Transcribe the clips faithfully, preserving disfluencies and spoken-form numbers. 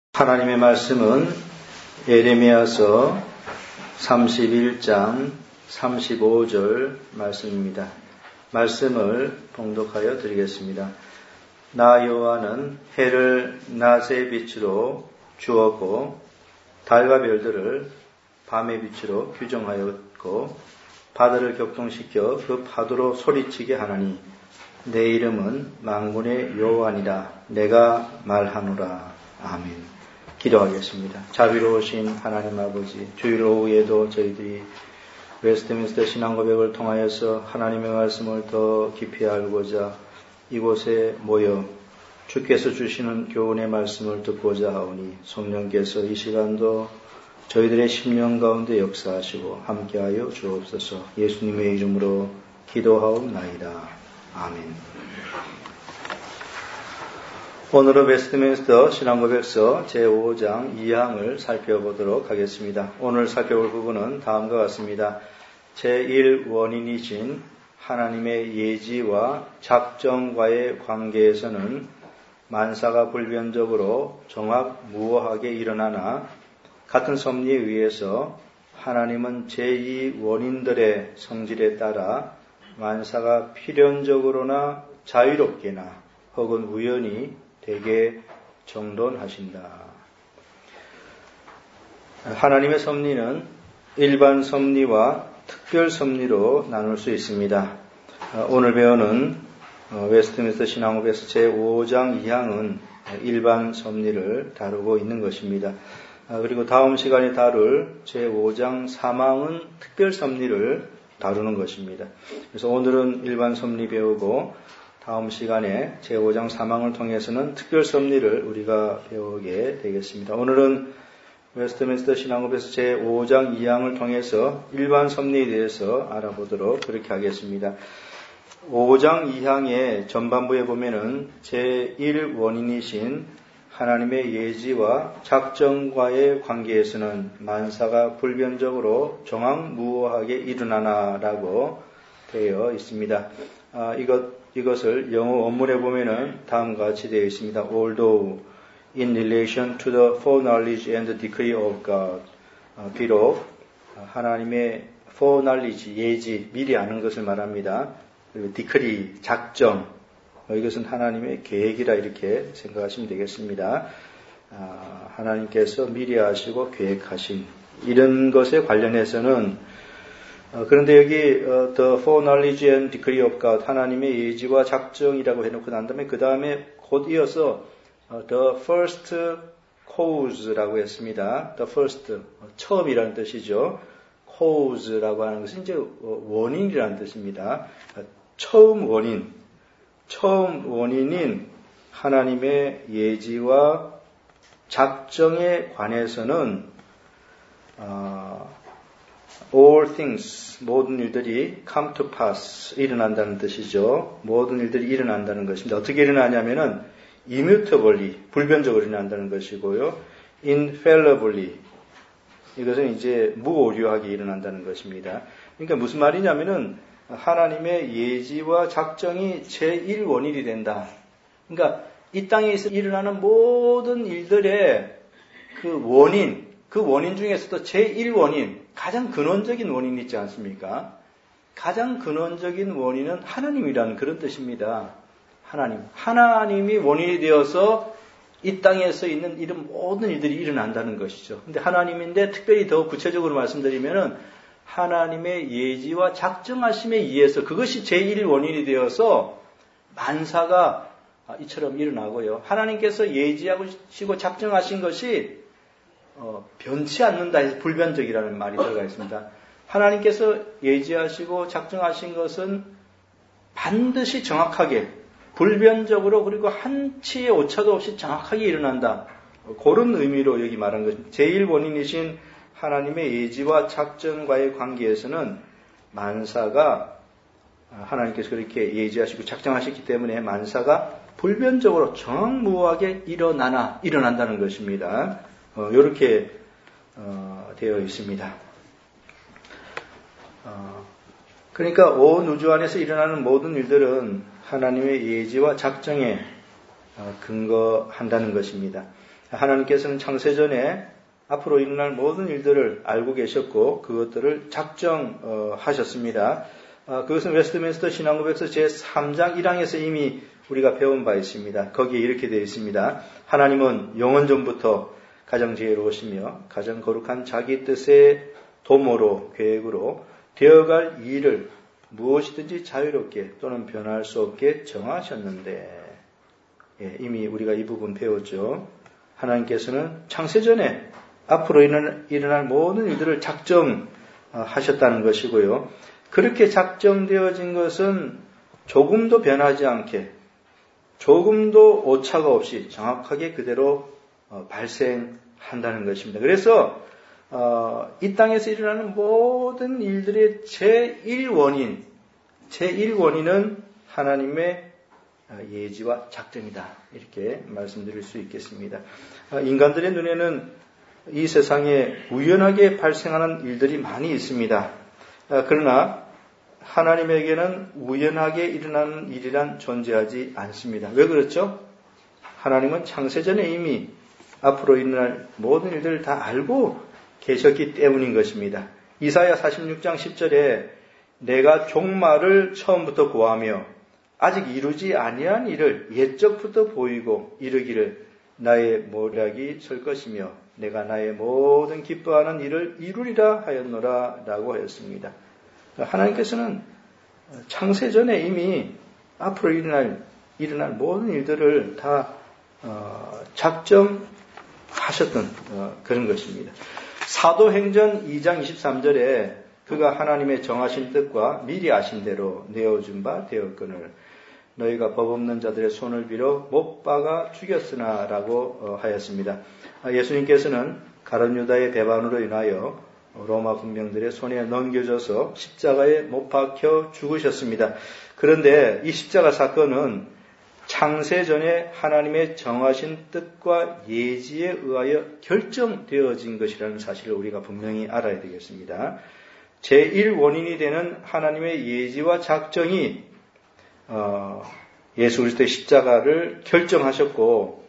하나님의 말씀은 예레미야서 삼십일 장 삼십오 절 말씀입니다. 말씀을 봉독하여 드리겠습니다. 나 여호와는 해를 낮의 빛으로 주었고 달과 별들을 밤의 빛으로 규정하였고 바다를 격동시켜 그 파도로 소리치게 하나니 내 이름은 만군의 여호와니라 내가 말하노라. 아멘. 기도하겠습니다. 자비로우신 하나님 아버지, 주일 오후에도 저희들이 웨스트민스터 신앙고백을 통하여서 하나님의 말씀을 더 깊이 알고자 이곳에 모여 주께서 주시는 교훈의 말씀을 듣고자 하오니 성령께서 이 시간도 저희들의 심령 가운데 역사하시고 함께하여 주옵소서. 예수님의 이름으로 기도하옵나이다. 아멘. 오늘은 웨스트민스터 신앙고백서 제오 장 이 항을 살펴보도록 하겠습니다. 오늘 살펴볼 부분은 다음과 같습니다. 제일 원인이신 하나님의 예지와 작정과의 관계에서는 만사가 불변적으로 정확무오하게 일어나나 같은 섭리에 의해서 하나님은 제이 원인들의 성질에 따라 만사가 필연적으로나 자유롭게나 혹은 우연히 되게 정돈하신다. 하나님의 섭리는 일반 섭리와 특별 섭리로 나눌 수 있습니다. 오늘 배우는 웨스트민스터 신앙고백서 제오 장 이 항은 일반 섭리를 다루고 있는 것입니다. 그리고 다음 시간에 다룰 제오 장 삼 항은 특별 섭리를 다루는 것입니다. 그래서 오늘은 일반 섭리 배우고 다음 시간에 제오 장 삼 항을 통해서는 특별 섭리를 우리가 배우게 되겠습니다. 오늘은 웨스트민스터 신앙고백서 제오 장 이 항을 통해서 일반 섭리에 대해서 알아보도록 그렇게 하겠습니다. 오 장 이 항의 전반부에 보면은 제일 원인이신 하나님의 예지와 작정과의 관계에서는 만사가 불변적으로 정확무오하게 일어나나라고 되어 있습니다. 아, 이것 이것을 영어 원문에 보면은 다음과 같이 되어 있습니다. Although in relation to the foreknowledge and the decree of God, 어, 비록 하나님의 foreknowledge, 예지, 미리 아는 것을 말합니다. 그리고 decree, 작정, 어, 이것은 하나님의 계획이라 이렇게 생각하시면 되겠습니다. 아, 하나님께서 미리 아시고 계획하신 이런 것에 관련해서는 어, 그런데 여기 어, the foreknowledge and decree of God, 하나님의 예지와 작정이라고 해놓고 난 다음에 그 다음에 곧 이어서 어, the first cause라고 했습니다. the first, 어, 처음이라는 뜻이죠. cause라고 하는 것은 이제 어, 원인이라는 뜻입니다. 어, 처음 원인, 처음 원인인 하나님의 예지와 작정에 관해서는 어, all things, 모든 일들이 come to pass, 일어난다는 뜻이죠. 모든 일들이 일어난다는 것입니다. 어떻게 일어나냐면은 immutably, 불변적으로 일어난다는 것이고요. infallibly, 이것은 이제 무오류하게 일어난다는 것입니다. 그러니까 무슨 말이냐면은 하나님의 예지와 작정이 제일 원인이 된다. 그러니까 이 땅에서 일어나는 모든 일들의 그 원인, 그 원인 중에서도 제일 원인, 가장 근원적인 원인이 있지 않습니까? 가장 근원적인 원인은 하나님이라는 그런 뜻입니다. 하나님. 하나님이 원인이 되어서 이 땅에서 있는 이런 모든 일들이 일어난다는 것이죠. 근데 하나님인데 특별히 더 구체적으로 말씀드리면은 하나님의 예지와 작정하심에 의해서 그것이 제일 원인이 되어서 만사가 이처럼 일어나고요. 하나님께서 예지하시고 작정하신 것이 어, 변치 않는다 해서 불변적이라는 말이 들어가 있습니다. 하나님께서 예지하시고 작정하신 것은 반드시 정확하게, 불변적으로 그리고 한치의 오차도 없이 정확하게 일어난다. 그런 의미로 여기 말한 것입니다. 제일 원인이신 하나님의 예지와 작정과의 관계에서는 만사가 하나님께서 그렇게 예지하시고 작정하셨기 때문에 만사가 불변적으로 정무하게 일어나나 일어난다는 것입니다. 어, 이렇게 어, 되어 있습니다. 어, 그러니까 온 우주 안에서 일어나는 모든 일들은 하나님의 예지와 작정에 어, 근거한다는 것입니다. 하나님께서는 창세전에 앞으로 일어날 모든 일들을 알고 계셨고 그것들을 작정하셨습니다. 그것은 웨스트민스터 신앙고백서 제삼 장 일 항에서 이미 우리가 배운 바 있습니다. 거기에 이렇게 되어 있습니다. 하나님은 영원전부터 가장 지혜로우시며 가장 거룩한 자기 뜻의 도모로 계획으로 되어갈 일을 무엇이든지 자유롭게 또는 변할 수 없게 정하셨는데, 예, 이미 우리가 이 부분 배웠죠. 하나님께서는 창세전에 앞으로 일어날 모든 일들을 작정하셨다는 것이고요. 그렇게 작정되어진 것은 조금도 변하지 않게, 조금도 오차가 없이 정확하게 그대로 발생한다는 것입니다. 그래서 어, 이 땅에서 일어나는 모든 일들의 제일 원인, 제일 원인은 하나님의 예지와 작정이다. 이렇게 말씀드릴 수 있겠습니다. 인간들의 눈에는 이 세상에 우연하게 발생하는 일들이 많이 있습니다. 그러나 하나님에게는 우연하게 일어나는 일이란 존재하지 않습니다. 왜 그렇죠? 하나님은 창세전에 이미 앞으로 일어날 모든 일들을 다 알고 계셨기 때문인 것입니다. 이사야 사십육 장 십 절에 내가 종말을 처음부터 고하며 아직 이루지 아니한 일을 옛적부터 보이고 이르기를 나의 모략이 설 것이며 내가 나의 모든 기뻐하는 일을 이루리라 하였노라 라고 하였습니다. 하나님께서는 창세전에 이미 앞으로 일어날, 일어날 모든 일들을 다 작정하셨던 그런 것입니다. 사도행전 이 장 이십삼 절에 그가 하나님의 정하신 뜻과 미리 아신 대로 내어준 바 되었거늘 너희가 법 없는 자들의 손을 빌어 못 박아 죽였으나 라고 하였습니다. 예수님께서는 가룟 유다의 배반으로 인하여 로마 군병들의 손에 넘겨져서 십자가에 못 박혀 죽으셨습니다. 그런데 이 십자가 사건은 창세전에 하나님의 정하신 뜻과 예지에 의하여 결정되어진 것이라는 사실을 우리가 분명히 알아야 되겠습니다. 제일 원인이 되는 하나님의 예지와 작정이 어, 예수 그리스도의 십자가를 결정하셨고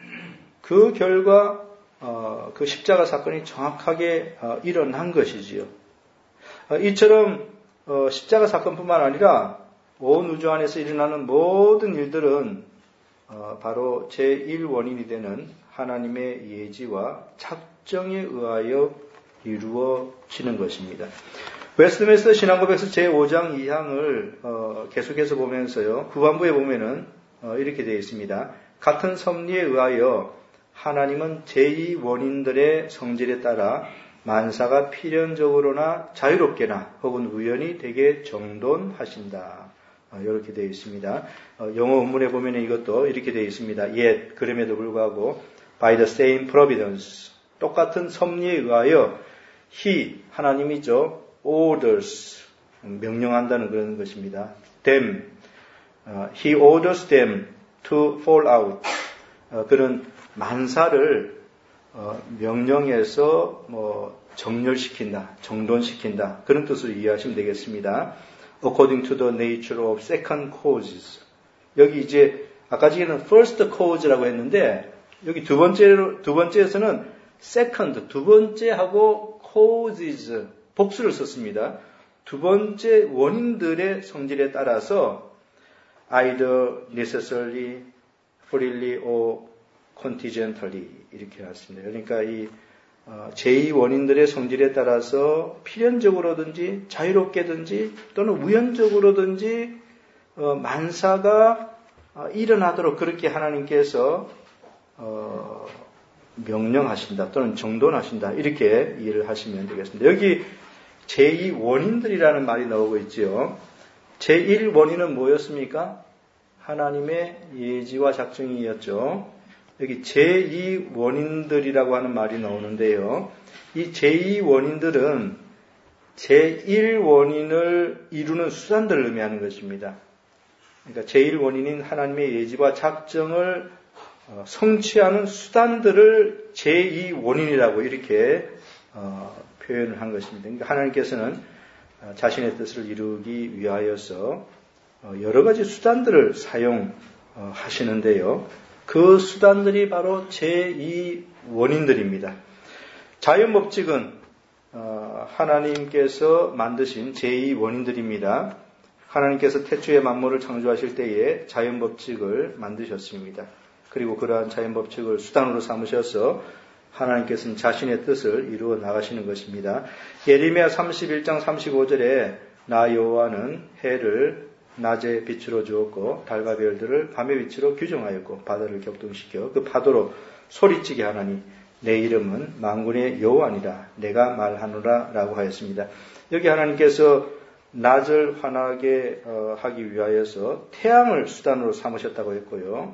그 결과 어, 그 십자가 사건이 정확하게 어, 일어난 것이지요. 어, 이처럼 어, 십자가 사건뿐만 아니라 온 우주 안에서 일어나는 모든 일들은 어, 바로 제일 원인이 되는 하나님의 예지와 작정에 의하여 이루어지는 것입니다. 웨스트민스터 신앙고백서 제오 장 이 항을 어, 계속해서 보면서요. 후반부에 보면은 어, 이렇게 되어 있습니다. 같은 섭리에 의하여 하나님은 제이 원인들의 성질에 따라 만사가 필연적으로나 자유롭게나 혹은 우연히 되게 정돈하신다. 어, 이렇게 되어 있습니다. 어, 영어 원문에 보면 이것도 이렇게 되어 있습니다. Yet, 그럼에도 불구하고 by the same providence, 똑같은 섭리에 의하여 He, 하나님이죠. orders, 명령한다는 그런 것입니다. them, uh, he orders them to fall out. Uh, 그런 만사를 uh, 명령해서 뭐 정렬시킨다, 정돈시킨다 그런 뜻으로 이해하시면 되겠습니다. According to the nature of second causes. 여기 이제 아까 전에는 first cause라고 했는데 여기 두 번째로 두 번째에서는 second 두 번째하고 causes 복수를 썼습니다. 두 번째 원인들의 성질에 따라서 either necessarily, freely or contingentally 이렇게 나왔습니다. 그러니까 이 제이 원인들의 성질에 따라서 필연적으로든지 자유롭게든지 또는 우연적으로든지 만사가 일어나도록 그렇게 하나님께서 명령하신다 또는 정돈하신다 이렇게 이해를 하시면 되겠습니다. 여기 제이 원인들이라는 말이 나오고 있지요. 제일 원인은 뭐였습니까? 하나님의 예지와 작정이었죠. 여기 제이 원인들이라고 하는 말이 나오는데요. 이 제이 원인들은 제일 원인을 이루는 수단들을 의미하는 것입니다. 그러니까 제일 원인인 하나님의 예지와 작정을 성취하는 수단들을 제이 원인이라고 이렇게 어, 표현을 한 것입니다. 그러니까 하나님께서는 자신의 뜻을 이루기 위하여서 여러 가지 수단들을 사용하시는데요. 그 수단들이 바로 제이 원인들입니다. 자연법칙은 하나님께서 만드신 제이 원인들입니다. 하나님께서 태초에 만물을 창조하실 때에 자연법칙을 만드셨습니다. 그리고 그러한 자연법칙을 수단으로 삼으셔서 하나님께서는 자신의 뜻을 이루어 나가시는 것입니다. 예레미야 삼십일 장 삼십오 절에 나 여호와는 해를 낮에 빛으로 주었고 달과 별들을 밤의 빛으로 규정하였고 바다를 격동시켜 그 파도로 소리치게 하나니 내 이름은 만군의 여호와니라 내가 말하노라 라고 하였습니다. 여기 하나님께서 낮을 환하게 하기 위하여서 태양을 수단으로 삼으셨다고 했고요.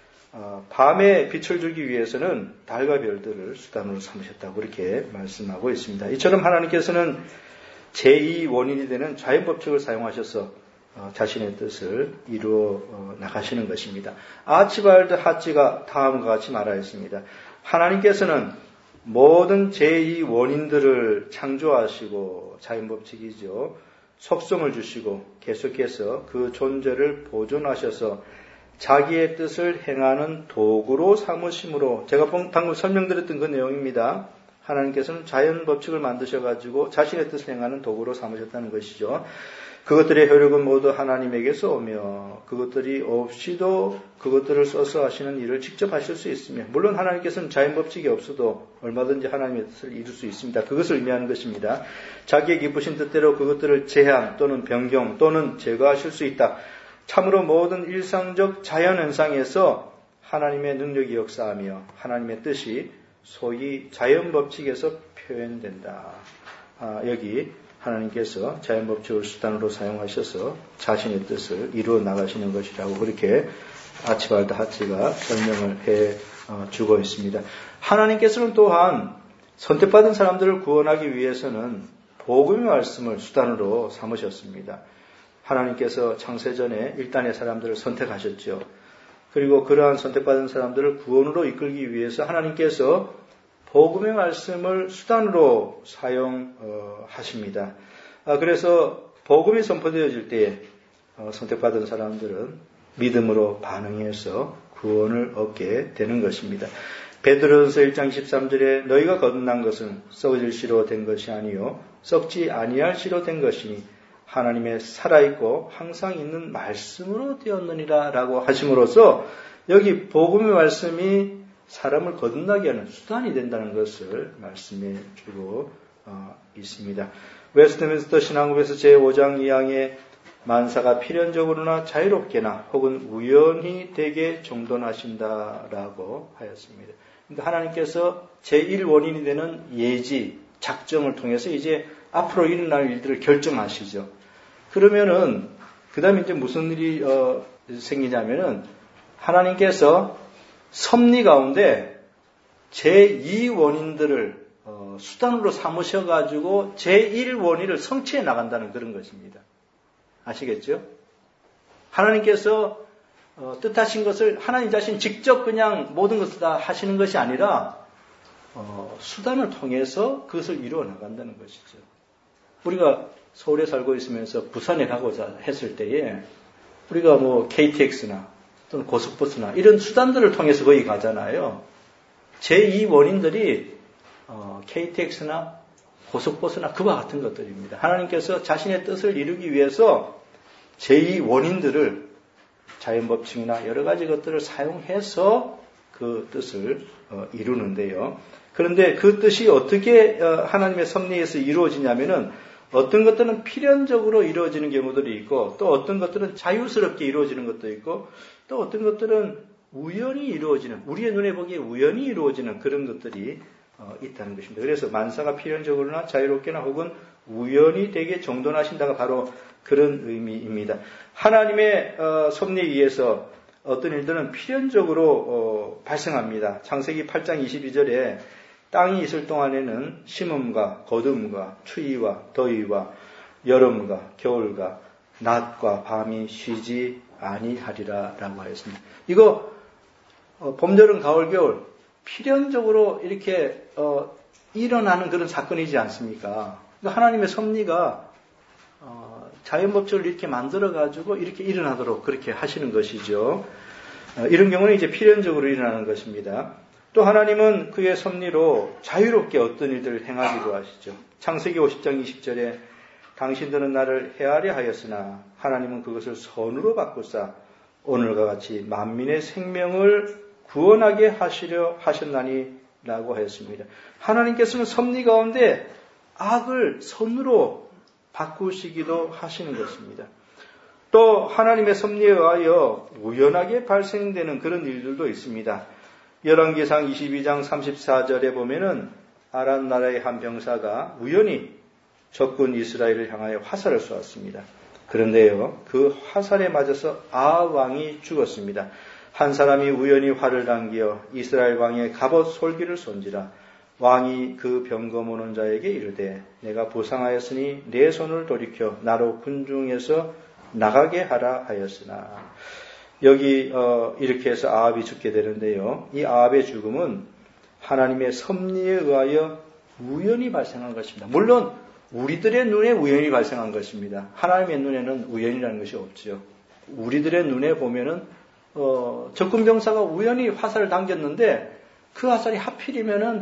밤에 빛을 주기 위해서는 달과 별들을 수단으로 삼으셨다고 그렇게 말씀하고 있습니다. 이처럼 하나님께서는 제이 원인이 되는 자연법칙을 사용하셔서 자신의 뜻을 이루어 나가시는 것입니다. 아치발드 하치가 다음과 같이 말하였습니다. 하나님께서는 모든 제이 원인들을 창조하시고 자연법칙이죠. 속성을 주시고 계속해서 그 존재를 보존하셔서 자기의 뜻을 행하는 도구로 삼으심으로 제가 방금 설명드렸던 그 내용입니다. 하나님께서는 자연법칙을 만드셔가지고 자신의 뜻을 행하는 도구로 삼으셨다는 것이죠. 그것들의 효력은 모두 하나님에게서 오며 그것들이 없이도 그것들을 써서 하시는 일을 직접 하실 수 있으며 물론 하나님께서는 자연법칙이 없어도 얼마든지 하나님의 뜻을 이룰 수 있습니다. 그것을 의미하는 것입니다. 자기의 기쁘신 뜻대로 그것들을 제한 또는 변경 또는 제거하실 수 있다. 참으로 모든 일상적 자연현상에서 하나님의 능력이 역사하며 하나님의 뜻이 소위 자연법칙에서 표현된다. 아, 여기 하나님께서 자연법칙을 수단으로 사용하셔서 자신의 뜻을 이루어 나가시는 것이라고 그렇게 아치발드 하치가 설명을 해 주고 있습니다. 하나님께서는 또한 선택받은 사람들을 구원하기 위해서는 복음의 말씀을 수단으로 삼으셨습니다. 하나님께서 창세전에 일단의 사람들을 선택하셨죠. 그리고 그러한 선택받은 사람들을 구원으로 이끌기 위해서 하나님께서 복음의 말씀을 수단으로 사용하십니다. 그래서 복음이 선포되어질 때에 선택받은 사람들은 믿음으로 반응해서 구원을 얻게 되는 것입니다. 베드로전서 일 장 이십삼 절에 너희가 거듭난 것은 썩어질 씨로 된 것이 아니요 썩지 아니할 씨로 된 것이니 하나님의 살아있고 항상 있는 말씀으로 되었느니라 라고 하심으로써 여기 복음의 말씀이 사람을 거듭나게 하는 수단이 된다는 것을 말씀해 주고 어, 있습니다. 웨스트민스터 신앙국에서 제오 장 이 항에 만사가 필연적으로나 자유롭게나 혹은 우연히 되게 정돈하신다라고 하였습니다. 그러니까 하나님께서 제일 원인이 되는 예지, 작정을 통해서 이제 앞으로 일어날 일들을 결정하시죠. 그러면은 그 다음에 이제 무슨 일이 어, 생기냐면은 하나님께서 섭리 가운데 제이 원인들을 어, 수단으로 삼으셔가지고 제일 원인을 성취해 나간다는 그런 것입니다. 아시겠죠? 하나님께서 어, 뜻하신 것을 하나님 자신 직접 그냥 모든 것을 다 하시는 것이 아니라 어, 수단을 통해서 그것을 이루어 나간다는 것이죠. 우리가 서울에 살고 있으면서 부산에 가고자 했을 때에 우리가 뭐 케이티엑스나 또는 고속버스나 이런 수단들을 통해서 거기 가잖아요. 제이 원인들이 어, 케이티엑스나 고속버스나 그와 같은 것들입니다. 하나님께서 자신의 뜻을 이루기 위해서 제이 원인들을 자연법칙이나 여러 가지 것들을 사용해서 그 뜻을 어, 이루는데요. 그런데 그 뜻이 어떻게 어, 하나님의 섭리에서 이루어지냐면은 어떤 것들은 필연적으로 이루어지는 경우들이 있고 또 어떤 것들은 자유스럽게 이루어지는 것도 있고 또 어떤 것들은 우연히 이루어지는 우리의 눈에 보기에 우연히 이루어지는 그런 것들이 어, 있다는 것입니다. 그래서 만사가 필연적으로나 자유롭게나 혹은 우연히 되게 정돈하신다가 바로 그런 의미입니다. 하나님의 어, 섭리에 의해서 어떤 일들은 필연적으로 어, 발생합니다. 창세기 팔 장 이십이 절에 땅이 있을 동안에는 심음과 거둠과 추위와 더위와 여름과 겨울과 낮과 밤이 쉬지 아니하리라 라고 하였습니다. 이거 어, 봄, 여름, 가을, 겨울 필연적으로 이렇게 어, 일어나는 그런 사건이지 않습니까? 그러니까 하나님의 섭리가 어, 자연법칙을 이렇게 만들어가지고 이렇게 일어나도록 그렇게 하시는 것이죠. 이런 경우는 이제 필연적으로 일어나는 것입니다. 또 하나님은 그의 섭리로 자유롭게 어떤 일들을 행하기도 하시죠. 창세기 오십 장 이십 절에 당신들은 나를 해하려 하였으나 하나님은 그것을 선으로 바꾸사 오늘과 같이 만민의 생명을 구원하게 하시려 하셨나니 라고 하였습니다. 하나님께서는 섭리 가운데 악을 선으로 바꾸시기도 하시는 것입니다. 또 하나님의 섭리에 의하여 우연하게 발생되는 그런 일들도 있습니다. 열왕기상 이십이 장 삼십사 절에 보면은 아람 나라의 한 병사가 우연히 적군 이스라엘을 향하여 화살을 쏘았습니다. 그런데요, 그 화살에 맞아서 아합 왕이 죽었습니다. 한 사람이 우연히 활을 당기어 이스라엘 왕의 갑옷 솔기를 쏜지라 왕이 그 병거 오는 자에게 이르되 내가 부상하였으니 내 손을 돌이켜 나로 군중에서 나가게 하라 하였으나 여기 어, 이렇게 해서 아합이 죽게 되는데요. 이 아합의 죽음은 하나님의 섭리에 의하여 우연히 발생한 것입니다. 물론 우리들의 눈에 우연히 발생한 것입니다. 하나님의 눈에는 우연이라는 것이 없죠. 우리들의 눈에 보면은 어, 적군병사가 우연히 화살을 당겼는데 그 화살이 하필이면은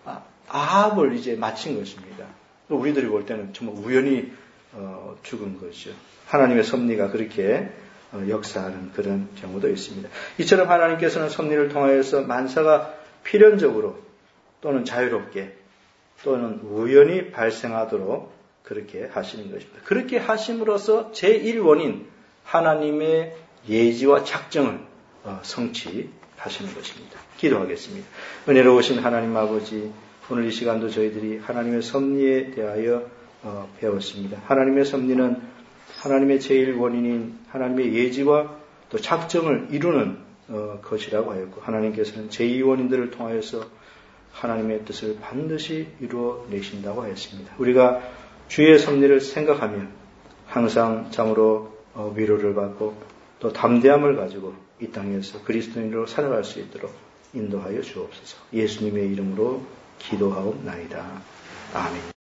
아합을 이제 맞힌 것입니다. 우리들이 볼 때는 정말 우연히 어, 죽은 것이죠. 하나님의 섭리가 그렇게 어, 역사하는 그런 경우도 있습니다. 이처럼 하나님께서는 섭리를 통하여서 만사가 필연적으로 또는 자유롭게 또는 우연히 발생하도록 그렇게 하시는 것입니다. 그렇게 하심으로써 제일 원인 하나님의 예지와 작정을 어, 성취하시는 것입니다. 기도하겠습니다. 은혜로우신 하나님 아버지, 오늘 이 시간도 저희들이 하나님의 섭리에 대하여 어, 배웠습니다. 하나님의 섭리는 하나님의 제일 원인인 하나님의 예지와 또 작정을 이루는 어, 것이라고 하였고 하나님께서는 제이 원인들을 통하여서 하나님의 뜻을 반드시 이루어내신다고 하였습니다. 우리가 주의 섭리를 생각하며 항상 참으로 어, 위로를 받고 또 담대함을 가지고 이 땅에서 그리스도인으로 살아갈 수 있도록 인도하여 주옵소서. 예수님의 이름으로 기도하옵나이다. 아멘.